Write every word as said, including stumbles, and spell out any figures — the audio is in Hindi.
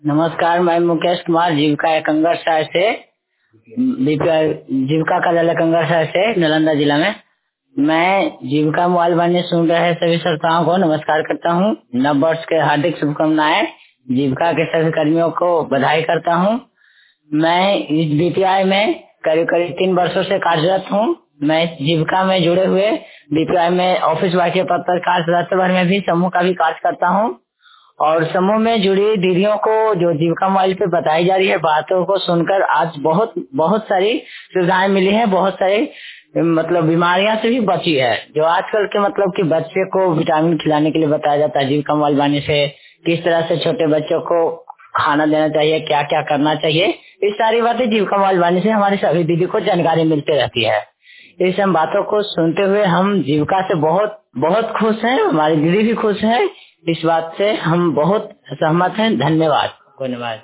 नमस्कार, मैं मुकेश कुमार जीविका कंगर साय से बीपीआई जीविका कार्यालय कंगर साय से नालंदा जिला में। मैं जीविका मोबाइल वाणी सुन रहे सभी श्रोताओं को नमस्कार करता हूँ। नव वर्ष के हार्दिक शुभकामनाएं। जीविका के सभी कर्मियों को बधाई करता हूँ। मैं इस बीपीआई में करीब करीब तीन वर्षों से कार्यरत हूँ। मैं जीविका में जुड़े हुए बीपीआई में ऑफिस वाइस के पद पर कार्यरत भर में भी समूह का भी कार्य करता हूँ और समूह में जुड़ी दीदियों को जो जीविका मोबाइल पे बताई जा रही है बातों को सुनकर आज बहुत बहुत सारी सुविधाएं मिली हैं। बहुत सारी मतलब बीमारियां से भी बची है। जो आजकल के मतलब कि बच्चे को विटामिन खिलाने के लिए बताया जाता है जीविका मोबाइल वाणी से, किस तरह से छोटे बच्चों को खाना देना चाहिए, क्या क्या करना चाहिए, इस सारी बातें जीविका मोबाइल वाणी से हमारी सभी दीदी को जानकारी मिलती रहती है। इस हम बातों को सुनते हुए हम जीविका से बहुत बहुत खुश हैं। हमारी दीदी भी खुश है। इस बात से हम बहुत सहमत हैं। धन्यवाद। धन्यवाद।